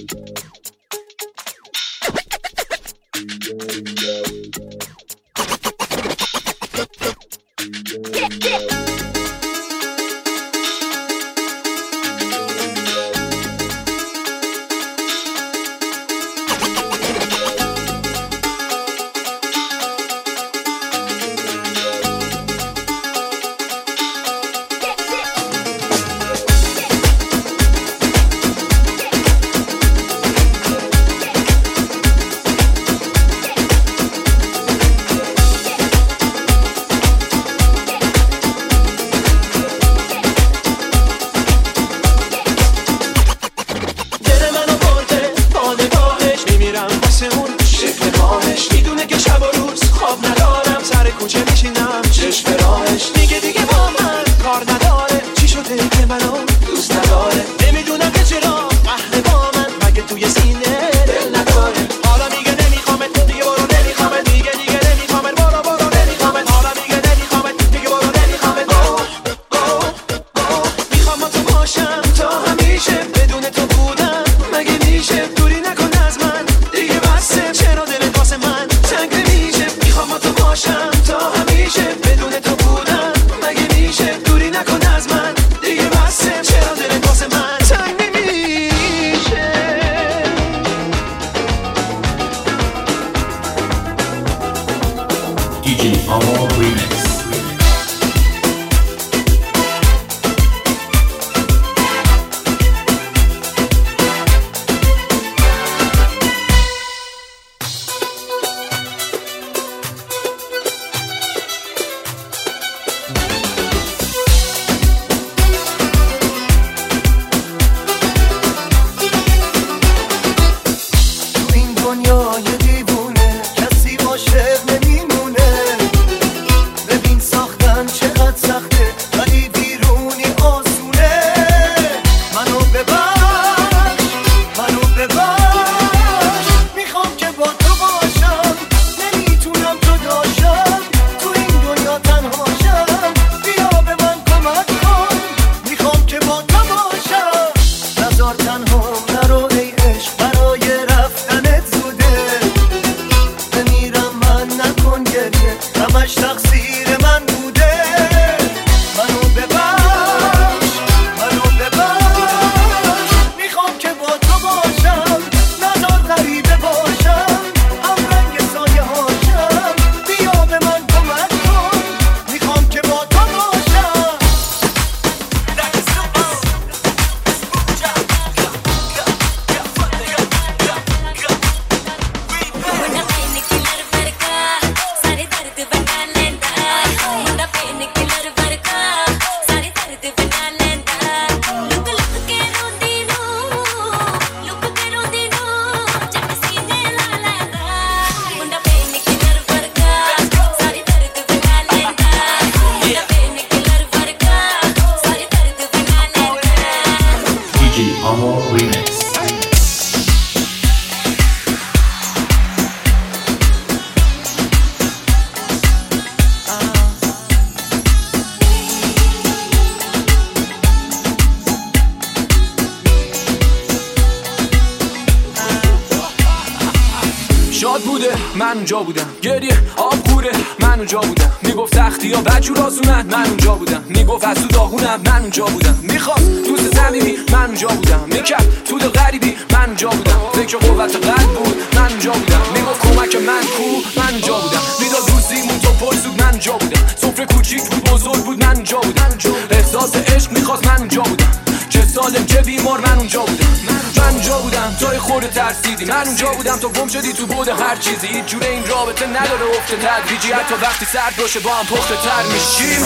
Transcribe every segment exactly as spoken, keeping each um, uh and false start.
من اونجا بودم، گریه آب کوره من اونجا بودم، میگفت تختی ها بجور آسونن من اونجا بودم، میگفت از تو داغونم من اونجا بودم، میخواست دوست صمیمی من اونجا بودم، میکرد تو دل غریبی من اونجا بودم، فکر قوت قلب بود من اونجا بودم، میگفت کمک من کو من اونجا بودم، میداد روزیمون تو پرسود من اونجا بودم، سفره کوچیک بود بزرگ بود من اونجا بودم، احساس عشق میخواست من اونجا بودم، چه سالم چه بیمار من اونجا بودم، من اونجا بودم تا خورده ترسیدی، من اونجا بودم تا گم شدی تو بود هر چیزی، هیچ جوره این رابطه نداره افت تدریجی، حتی وقتی سرد باشه با هم پخته تر میشیم.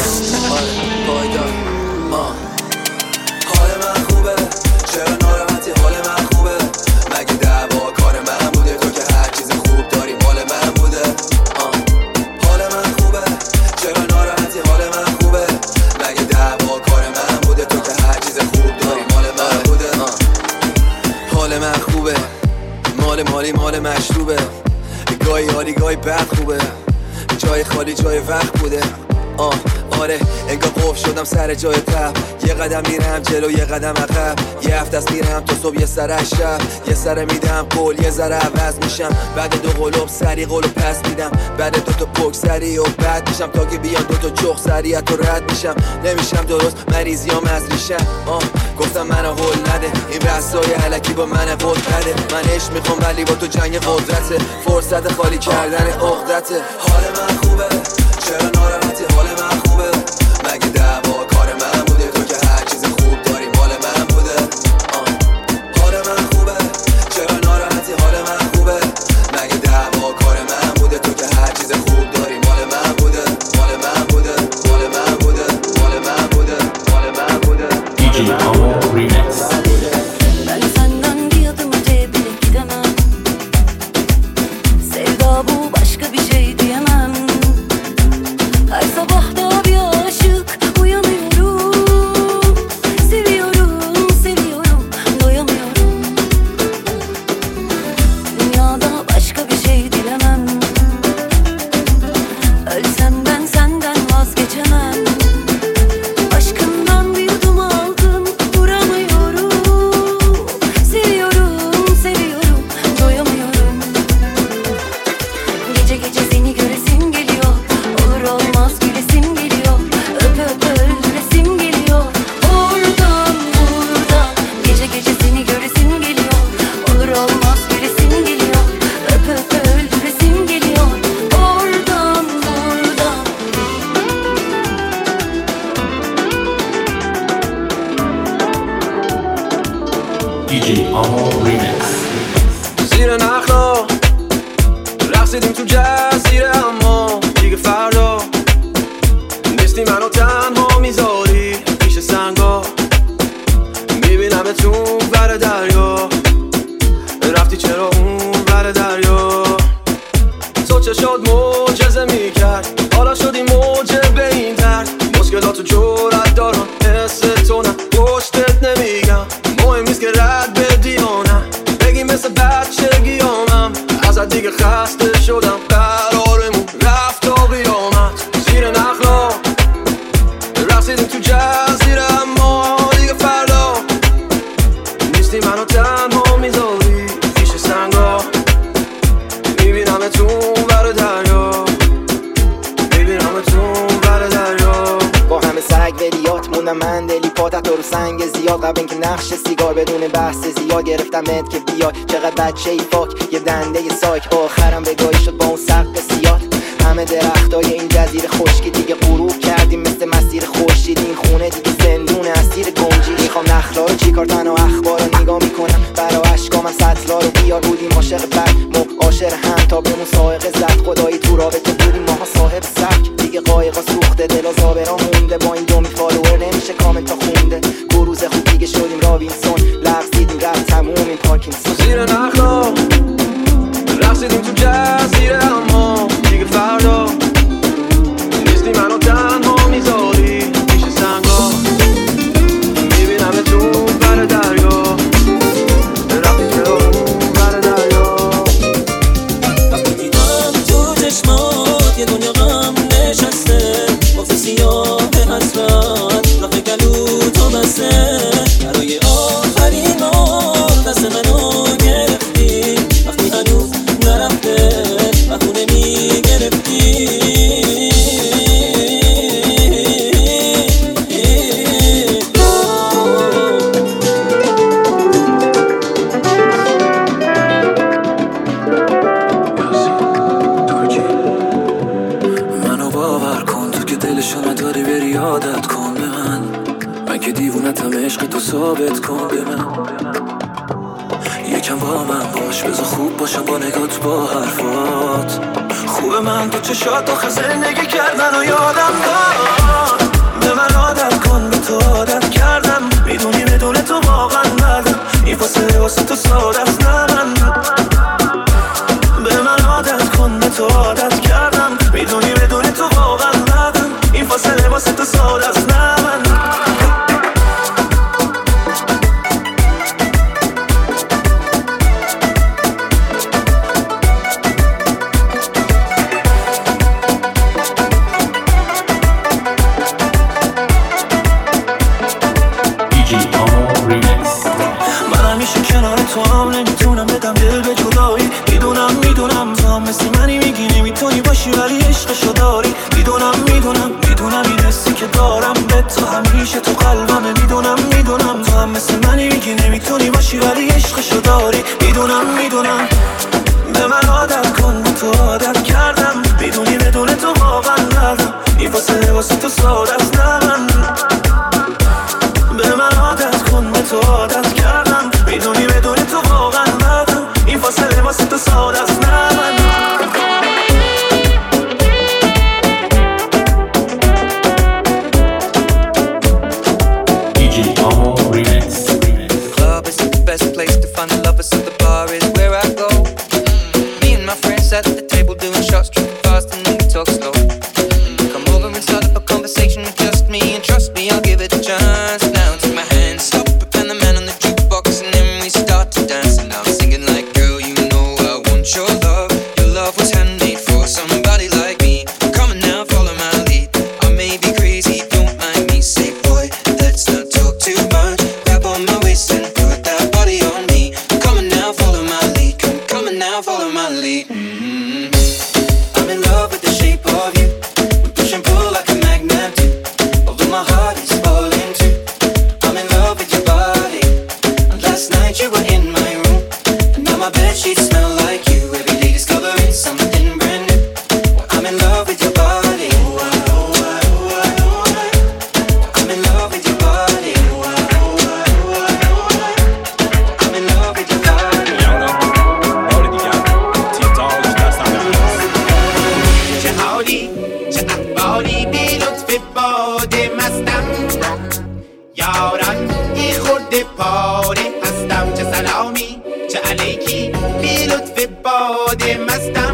پایدار حال من خوبه، چرا ناراحتی حال من خوبه، مگه دعوا کار من بوده، تو که هر چیز خوب داری مال من بوده. حال من خوبه، چرا ناراحتی حال من خوبه، مگه دعوا کار من بوده، تو که هر چیز خوب داری مال من بوده. حال من خوبه، مال مالی مال مشروبه، گاهی حالی گاهی بد خوبه، جای خالی جای وقت بوده. آه آره انگار قفل شدم سر جای تب، یه قدم میرم جلو یه قدم عقب، یه هفته است میرم تا صبح یه سر از شب، یه سر میدم قول یه ذره عوض میشم، بعد دو قلوب سری قلوب پس میدم، بعد دو تا پک سری و بعد میشم تا که بیان دو تا چخ سریعت تو رد میشم، نمیشم درست مریضیام از ریشم. آه گفتم منو هول نده، این بحثای الکی با من قول بده، من عشق میخوام ولی با تو جنگ قدرته، فرصت خالی کردن عقدته. حال من خوبه چرا ناراحتی، حال من خوبه مگه دعوا کار من بوده، تو که هر چیز خوب داری مال من بوده. آه. حال من خوبه چرا ناراحتی، حال من خوبه مگه دعوا کار من بوده، تو که هر چیز خوب داری مال من بوده، مال من بوده، مال من بوده، مال من booty, mall man booty. D J Amo Remix. Ben senden bir adım öteye bile gidemem. Sevda bu başka bir şey diyemem. Her sabah da bir aşık uyanıyorum. Seviyorum, seviyorum, doyamıyorum. Dünyada başka bir şey dilemem. Ölsem ben senden vazgeçemem. Aşkından bir yudum aldım, duramıyorum. Seviyorum, seviyorum, doyamıyorum. Gece gece seni göresim geliyor. Olur olmaz gülesim geliyor. Öp öp öldüresim geliyor. Oradan buradan. Gece gece seni göresim geliyor. Olur olmaz gülesim geliyor. Öp öp öldüresim geliyor. Oradan buradan. D J Amo Remix. زیر نخلا رقصیدیم تو جزیره، اما دیگه فردا نیستی، منو تنها میذاری پیش سنگا، میبینم تو بر دریا، رفتی چرا اون بر دریا، تو چه شد معجزه میکرد، حالا شدی موجه به این درد، مشکلاتو جرأت دارم حس تو نه پشتت نمیگم، مهم نیست که رد بدی یا نه، بگی مثل بچگی آمم، ازت دیگه خسته شدم، قرارمون رفت تا قیامت. زیر نخلا رقصیدیم تو جزیره، اما دیگه فردا نیستی، منو تنها میذاری پیش سنگا، میبینم تو بر دریا، میبینم تو بر دریا. با همه سگ ولیات موندم من دلی پاتت رو سنگ زیاد، قبل اینکه نقش سیگار بدون بحث زیاد گرفتمت که بیای، چقدر بچه ای فاک یه دنده ی سایک، آخرم بگاهی شد با اون سقف سیاد. همه درختای این جزیره خشکی دیگه غروب کردیم مثل مسیر خورشید، این خونه دیگه زندون اسیر گنجی، میخوام نخلا رو چیکار تنها اخبار رو نگاه میکنم، برا عشقامم سطلا رو بیار، بودیم عاشق بد مو عاشق هم تا بهمون سائقه زد، خدایی تو رابطه بودیم ماها صاحب سبک، دیگه قایقا سوخته دل و زابرا مونده، با این دومی فالوور نمیشه کامنتا خونده، گروز خوب دیگه شدیم رابینسون، لغزیدیم رفت تموم این پارکینسون. زیر نخلا رقصیدیم تو جزیره، اما دیگه فردا نیستی، منو تنها میذاری پیش سنگا، میبینم تو بر دریا، رفتی چرا اون بر دریا. وقتی دیدم تو چشمات یه دنیا غم نشسته، بغض سیاه حسرت راه گلو تو بسته، برای آخرین بار دست منو گرفتی، وقتی هنوز نرفته و خونه میگرفتی. منو باور کن تو که دلشو نداری، بری عادت کن به من، من که دیوونتم، عشق تو ثابت کن به من، یکم با من باش، بذار خوب باشم با نگات با حرفات، خوبه من تو چشات آخه زندگی کردن و یادم داد، به من عادت کن، به تو عادت کردم، میدونی بدون تو واقعا مردم، این فاصله واسه تو ساده است، نه من به من عادت کن، به تو عادت کردم، میدونی بدون تو واقعا مردم، این فاصله واسه تو ساده است، نه من. میخوام نمیتونم بدم دل به جدایی. میدونم میدونم تو هم مثل منی میگی نمیتونی باشی ولی عشقشو داری. میدونم میدونم میدونم این حسی که دارم به تو همیشه تو قلبمه. میدونم میدونم تو هم مثل منی میگی نمیتونی باشی ولی عشقشو داری. میدونم میدونم به من عادت کن تو عادت کردم. میدونی بدون تو واقعا دردم این فاصله واسه تو ساده است. نه من به من عادت کن به تو عادت کردم. میدونی بدون تو واقعا دردم این فاصله واسه تو ساده است. نه من دی جی Amo Remix. Club isn't the best place to find the lovers, so the bar is where I go. Me and my friends sat at the table doing shots, tripping fast and then we talk slow. Come over and start up a conversation with just me, and trust me, I'll give it a chance. Now take my hand, stop it, and the man on the jukebox, and then we start to dance. And I'm singing like, girl, you know I want your love. Your love was handmade for somebody like me. Come on now, follow my lead. I may be crazy, don't mind me. Say, boy, let's not talk too much. Grab on my waist and put that body on me. Come on now, follow my lead. Come, come on now, follow my lead. Mm-hmm. I'm in love with the shape of you. We push and pull like a magnet do. Although my heart is falling too. I'm in love with your body. And last night you were in my room, and now my bedsheets smell like you. Every day discovering something brand new. Well, I'm in love with your body. I'm in love with your body. I'm in love with your body. چه حالی چه احوالی بی لطف باد مستم یاران ای خورده پاره هستم. چه سلامی چه علیکی بی لطف باد مستم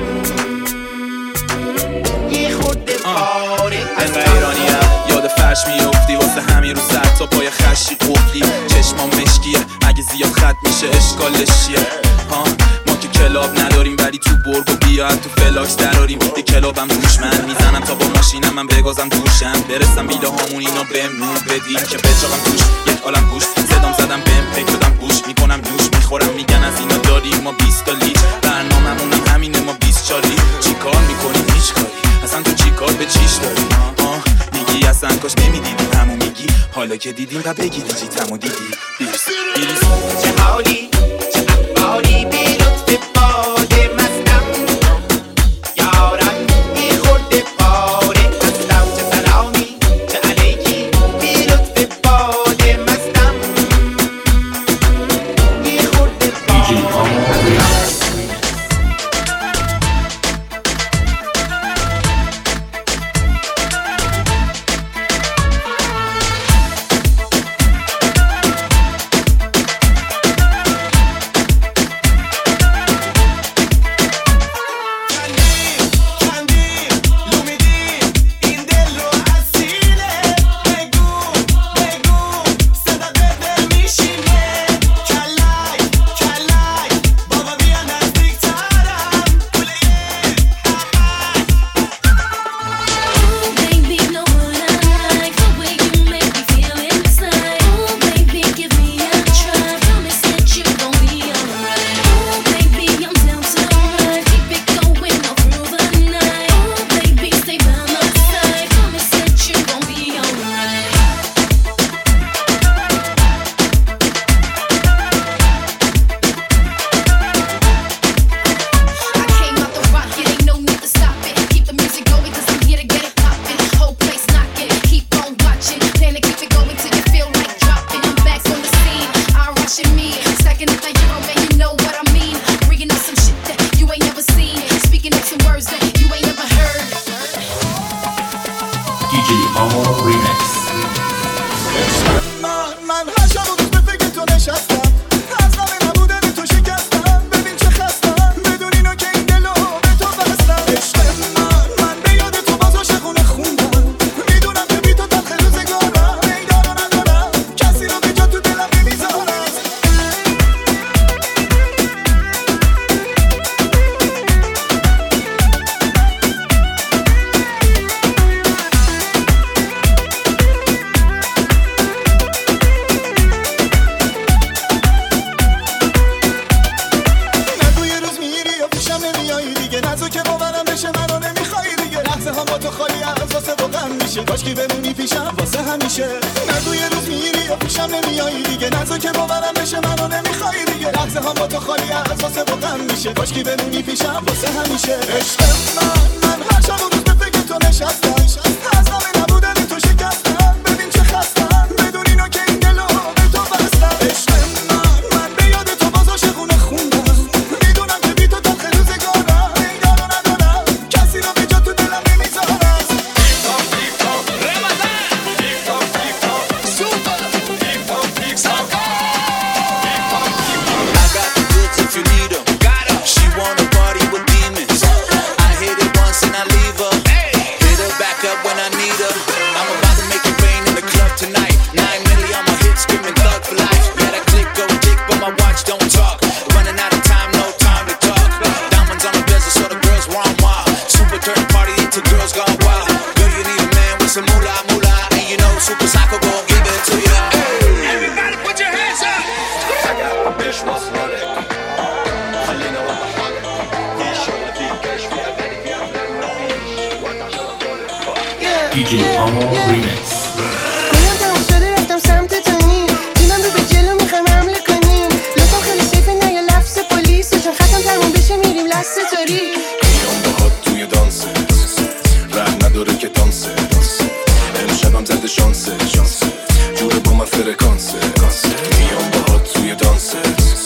ای خورده پاره انقدر ایرانیم یاد فرش میافتی واسه همین رو سر تا پای خشی قفلی. چشمام مشکیه اگه زیاد خط میشه اشکالش چیه؟ ها ما که کلاب نداریم ولی تو برگ و بیا تو فلاکس دراریم. یه کلابم توش من میزنم تا با ماشینم من بگازم دوشم. برسم بیله هامون اینا بهم نور بدین که بچاقم توش یک عالم گوش. صدام زدم بهم پیک دادم گوش میکنم نوش میخورم میگن از اینا داریم ما بیست تا لیچ. برنامه‌مون همینه ما بیست چالی. چی کار میکنیم هیچ کاری اصلا تو چی کار به چیش داری؟ آه میگی اصلا کاش نمیدیدیم همو میگی حالا که دیدیم و بگیری جیتمو دیدی. بیرس بیرس چه حالی چه احوالی بی لطف باد مستم یاران ای خورده پاره هستم. چه سلامی چه علیکی بی لطف باد مستم ای خورده دی جی Amo Remix. غم میشه کاشکی بمونی پیشم واسه همیشه نگو یه روز میری یا پیشم نمیایی دیگه نزا که باورم بشه منو نمیخوای دیگه لحظه هم با تو خالی از واسه با غم میشه کاشکی بمونی پیشم واسه همیشه عشق من من هر شب و روز به فکر تو نشستم از همه نبودن تو شکستم ببین چه خستم بدون اینو که این دلو به تو بستم عشق من من به یاد تو باز عاشقونه خوندم میدونم که بی تو تا خیلی روزگارم انگارو ندارم کسی رو به جا تو دلم نمیذارم دی جی آمو ریمیکس. میام تموم شده رفتم سمت تانی دیدم رو به جلو میخوایم حمله کنیم لطفا خیلی سیفه نه یه لفظ پلیس چون ختم تموم بشه میریم لست تاری میام باهات توی دانسه ره نداره که دانسه امشبم زده شانسه جوره با من فرکانسه میام باهات توی دانسه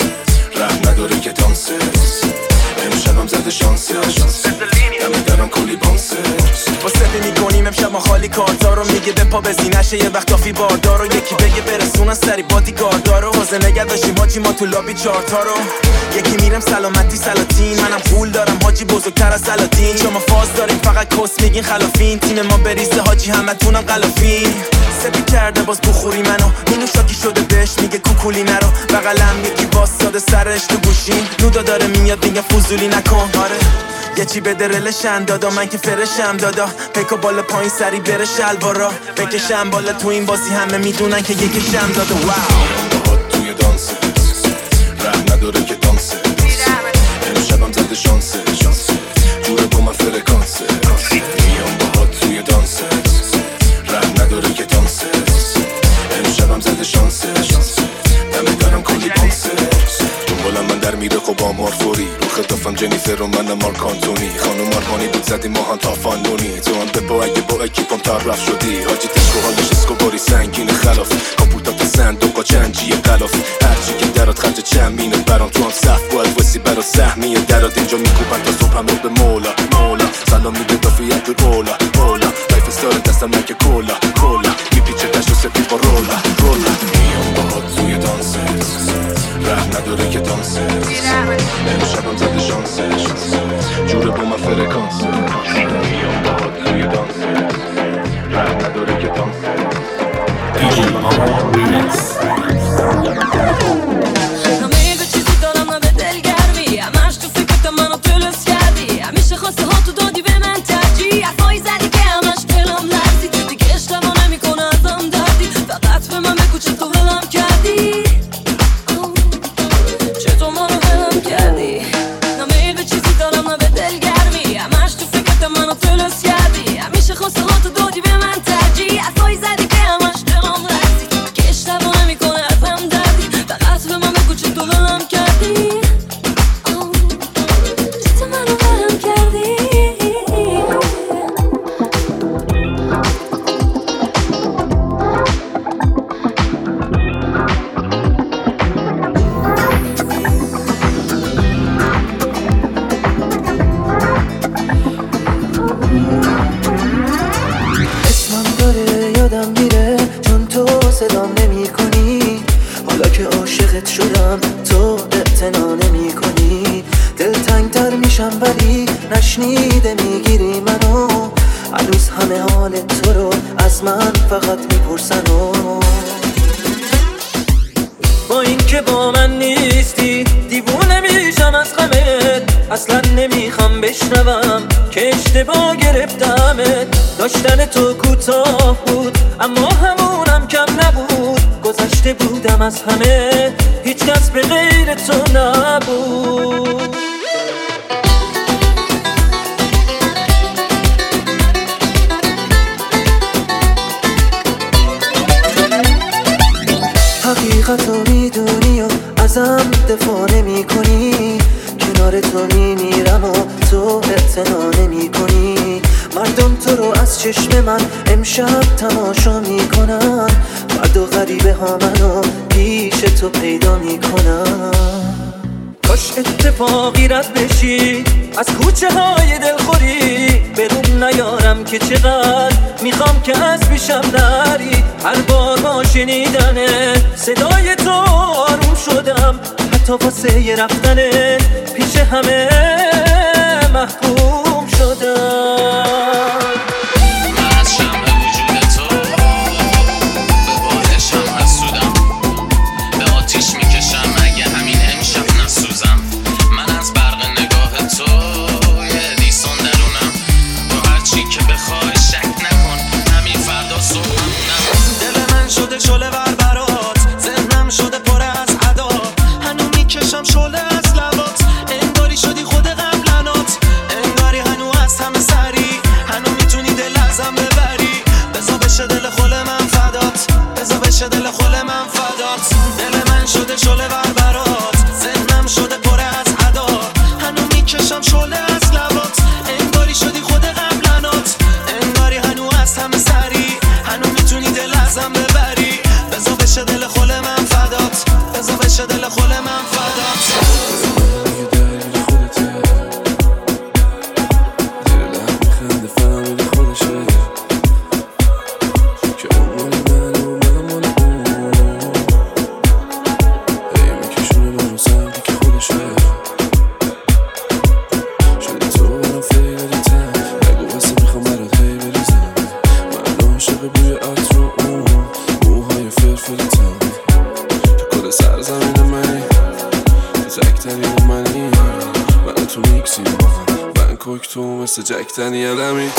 ره نداره که دانسه امشبم زده شانسه دمه درم کلی بانسه واسه میکنیم امشب ما خالی کارتا رو میگه به پا بزینشه یه وقت آفی باردار رو یکی بگه برسونن سری بادی گاردار رو حوزه نگه داشتیم حاجی ما تو لابی چارتا رو یکی میرم سلامتی سلاطین منم پول دارم حاجی بزرگتر از سلاطین شما فاز داریم فقط کس میگین خلافین تیم ما بریزه حاجی همه تونم غلافین سپی کرده باز بخوری منو اینو شاکی شده بهش میگه کوکولی نرو بغلم یکی واسطاده سرش تو گوشین نودا داره میاد میگه فضولی نکن آره یه چی به درلشن دادا من که فرشم دادا پیکو بالا پایین سری بره شلوارا بکشم بالا تو این بازی همه میدونن که یکیشم دادا واو باهات توی دانسه ره نداره که دانسه امشبم زده شانسه جوره با من فرکانسه میام باهات توی دانسه ره نداره که دانسه امشبم زده شانسه دمه دارم کلی بانسه دنبالم من در میره خب آمار فوری رو خدافم جنیفر و منم مارک آنتونی خانم آرمانی بود زدیم ما هم تا فاندونی تو هم بپا اگه با اکیپم طرف شدی حاجی تشکو حالش اسکوباری سنگین خلاف کاپوتات صندوقا چنجی غلاف هرچی که درات خرج چمینه برام تو هم صف باید وسی برا سهمی درات اینجا میکوبن تا صبح هم رو به مولا مولا سلام میده دافیت دور اولا اولا لایف استار دستم من که کولا کولا میپیچه دشت و سپید با رولا رولا میام باهات توی دانسه ره نداره که دانسه امشبم زده شانسه جوره با من فرکانسه میام باهات توی دانسه ره نداره که دانسه دی جی آمو ریمیکس. همه چیزی دارم نه به دلگرمی همش تو فکرت منو پلس کردی همیشه خواسته ها تو دادی به من ترجیح حرفایی زدی که همش دلم لرزی تو دیگه اشتباه نمیکنه ازم دردی فقط به من بگو چطور ولم کردی چطور منو ولم کردی همه چیزی دارم نه به دلگرمی همش تو فکرت منو پلس کردی همیشه خواسته ها تو دادی به من ترجیح حرفایی زدی که همش دلم لرزی تو دیگه اشتباه نمیکنه ازم دردی فقط به من بگو چطور ولم کردی چطور منو ولم کردی اسمم داره یادم میره چون تو صدام نمی کنی حالا که عاشقت شدم تو اعتنا نمی کنی دلتنگ تر میشم ولی نشنیده میگیری منو هنوز همه حال تو رو از من فقط میپرسن و با این که با من نیستی دیوونه میشم از غمت اصلا نمیخوام بشنوم که اشتباه گرفتمت داشتن تو کوتاه بود اما همونم کم نبود گذشته بودم از همه هیچ کس به غیر تو نبود اعتنا نمی کنی، کنار تو میمیرم و تو اعتنا نمی کنی. مردم تو رو از چشم من امشب تماشا میکنن، فردا غریبه ها منو پیش تو پیدا میکنن. کاش اتفاقی رد بشی از کوچه های دلخوری، بدون نیارم که چقدر میخوام که از پیشم نری. هر بار با شنیدن صدای تو آروم شدم، حتی واسه یه رفتنه پیش همه محکوم شدم. من از شمع وجود تو به بالشم حسودم، به آتیش میکشم اگه همین امشب نسوزم. من از برق نگاه تو یه دیسون درونم، با هرچی که بخوای شک نکن همین فردا صبحمونم. دل من شده شعله ور برات، ذهنم شده پر از عدا، هنو میکشم شعله از لبات، انگاری شدی خود قبلنات، انگاری هنو از همه سری، هنو میتونی دل ازم ببری. بزا بشه دل خل من فدات، بزا بشه دل خل من فدات. دل من شده شعله ور برات، ذهنم شده پر از عدا، هنو میکشم شعله از لبات، انگاری شدی خود قبلنات، انگاری هنو از همه سری، هنو میتونی دل ازم ببری. بزا بشه دل خل من فدات، بزا بشه دل خل من فدات. تو مثل جک دنیلمی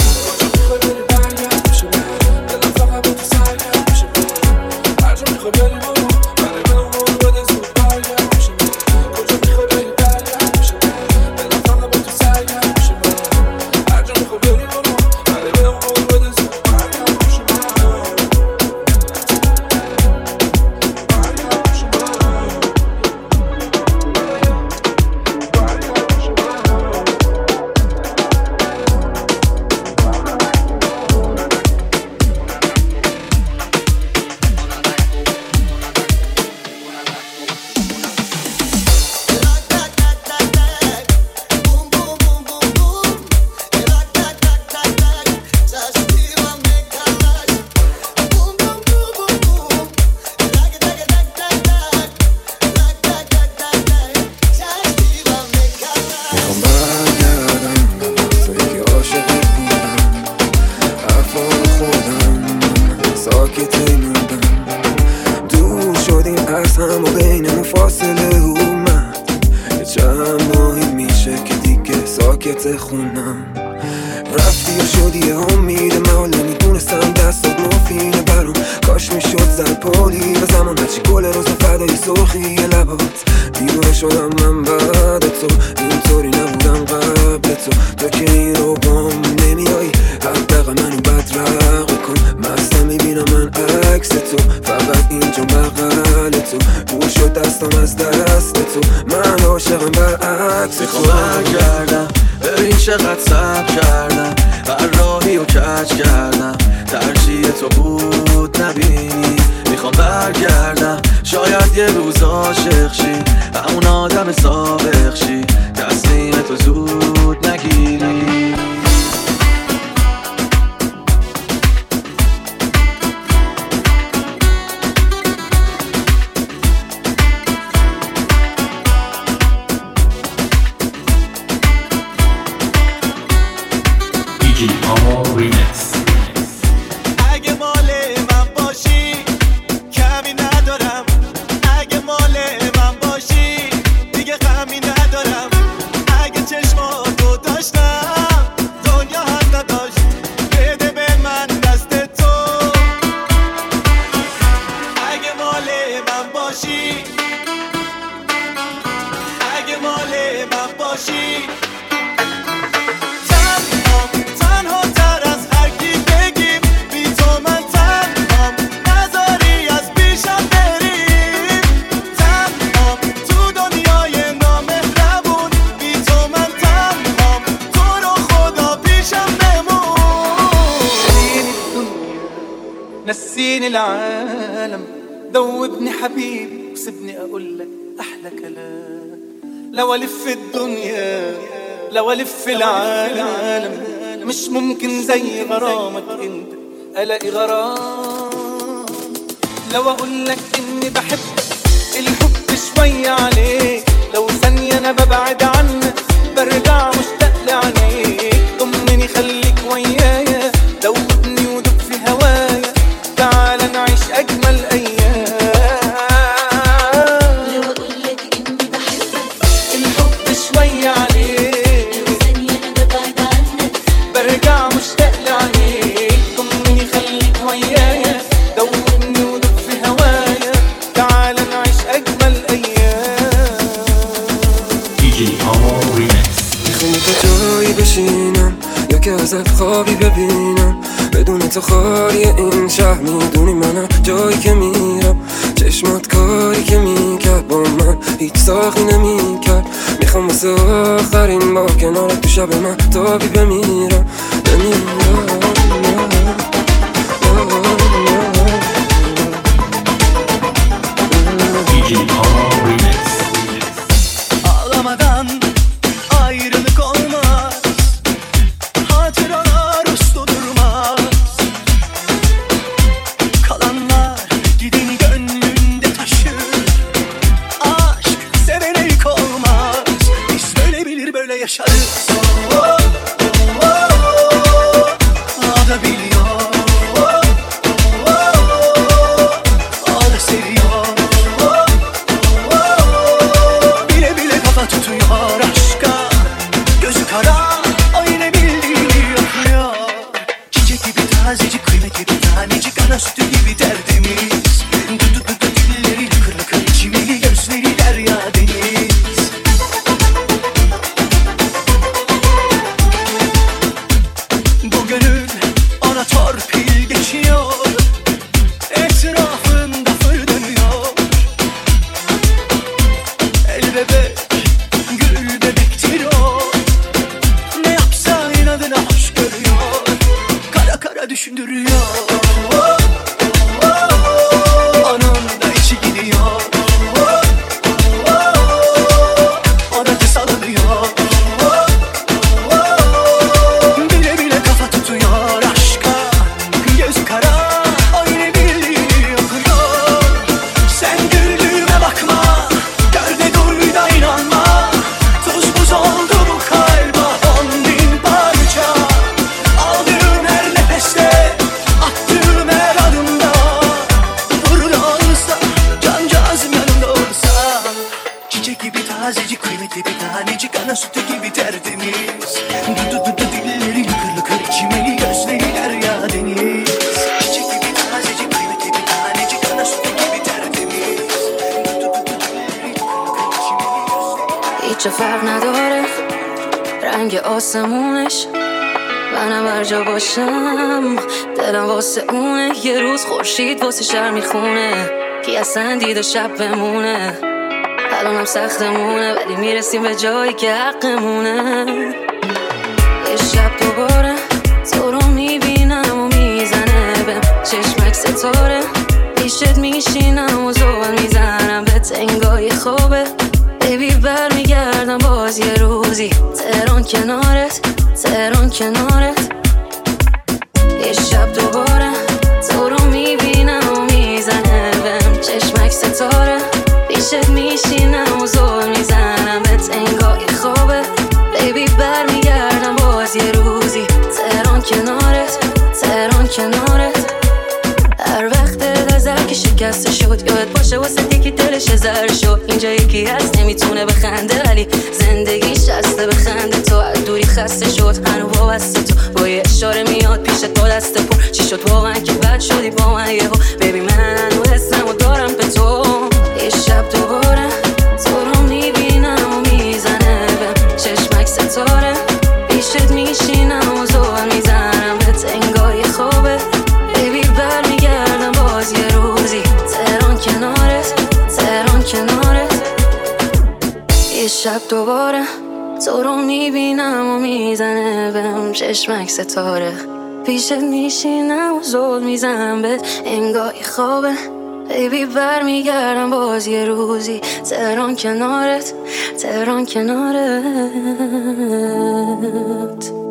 دنیای العالم دوبني حبيبي وسيبني اقول لك احلى كلام. لو الف الدنيا لو الف العالم مش ممكن زي غرامك انت الاقي غرام. لو اقول لك اني بحبك الحب شوية عليك، لو ثانية انا ببعد عنك برجع مشتاق لعينيك. ضمني خليك ويايا دوبني ودوب في هوايا، تعال نعيش اجمل ايام. لو اقولك اني بحبك الحب شوية عليك، لو ثانية انا ببعد عنك برجع مشتاق لعينيك. ضمني خليك ويايا دوبني ودوب في هوايا، تعال نعيش اجمل ايام. دی جی آمار ریمکس. میخوام تا جایی بشینم یا که ازت خوابی ببینم، بدون تو خالی این شهر. میدونی منم جایی که میرم، چشمات کاری که میکرد با من هیچ ساخی نمیکرد. میخوام واسه آخرین بار کنارت تو شب من تابی بمیرم بمیرم. دی جی آمار ریمکس. Ağlamadan ayrılık olmaz, hatıralar uslu durmaz. Kalanlar gidin gönlünde taşır. Aşk sevene yük olmaz, biz böyle bilir böyle yaşarız. Oh, oh, oh, o da biliyor, oh, oh, o da seviyor. Bile bile kafa tutuyor aşka, gözü kara o yine bildiğini yapıyor. Çiçek gibi tazecik, kıymet gibi tanecik, ana sütü gibi tertemiz. Dudu dudu dilleri lıkır lıkır, çimeli gözleri derya deniz. Bu gönül ona torpil geçiyor, etrafında fır dönüyor. El bebek, gül bebektir o, ne yapsa inadına hoş görüyor, kara kara düşündürüyor. Oh, oh, oh, onun da içi gidiyor, oh, oh, o da kısalıyor. Oh, oh, bile bile kafa tutuyor aşka, gözü kara o yine bildiğini yapıyor. Sen güldüğüme bakma, gör de duy da inanma. Tuz buz oldu bu kalba on bin parça. Aldığım her nefeste, attığım her adımda. Burada olsa, cancağızım yanımda olsa. Çiçek gibi tazecik, kıymet gibi tanecik, ana sütü gibi tertemiz. Dudu dudu dilleri lıkır lıkır, çimeli gözleri derya deniz. Çiçek gibi tazecik, kıymet gibi tanecik, ana sütü gibi tertemiz. Dudu dudu dilleri lıkır lıkır, çimeli gözleri. هیچ فرق نداره رنگ آسمونش، منم هر جا باشم دلم واسه اونه. یه روز خورشید واسه شهر میخونه، کی اصلا دید شب بمونه. الانم سختمونه ولی میرسیم به جایی که حقمونه. یه شب دوباره تو رو میبینم و میزنه بهم چشمک ستاره. پیشت میشینم و زول میزنم به تنگای خوبه. بیبی برمیگردم باز یه روزی، تهران کنارت تهران کنارت. یه شب دوباره تو رو میبینم و میزنه بهم چشمک ستاره. پیشت میشینم و زول میزنم به تنگای خوبه. بیبی برمیگردم باز یه روزی، تهران کنارت تهران کنارت. هر وقت نظر که شکسته شد یاد باشه واسه یکی دلش زر شد. اینجا یکی هست نمیتونه بخنده ولی زندگی شسته بخنده. تو از دوری خسته شد هنو وابسته تو، با یه اشاره میاد پیشت با دست پر. چی شد واقعا که بد شدی با من یهو؟ ببین من هنو حسم و دارم به تو. یه شب دوباره تو رو میبینم و میزنه بهم چشمک ستاره. پیشت میشینم و زول میزنم به تنگای خوبه. بیبی برمیگردم باز یه روزی، تهران کنارت تهران کنارت. یه شب دوباره تو رو میبینم و میزنه بهم چشمک ستاره. پیشت میشینم و زل میزنم بهت انگاهی خوابه بیبی برمیگردم باز یه روزی تهران کنارت تهران کنارت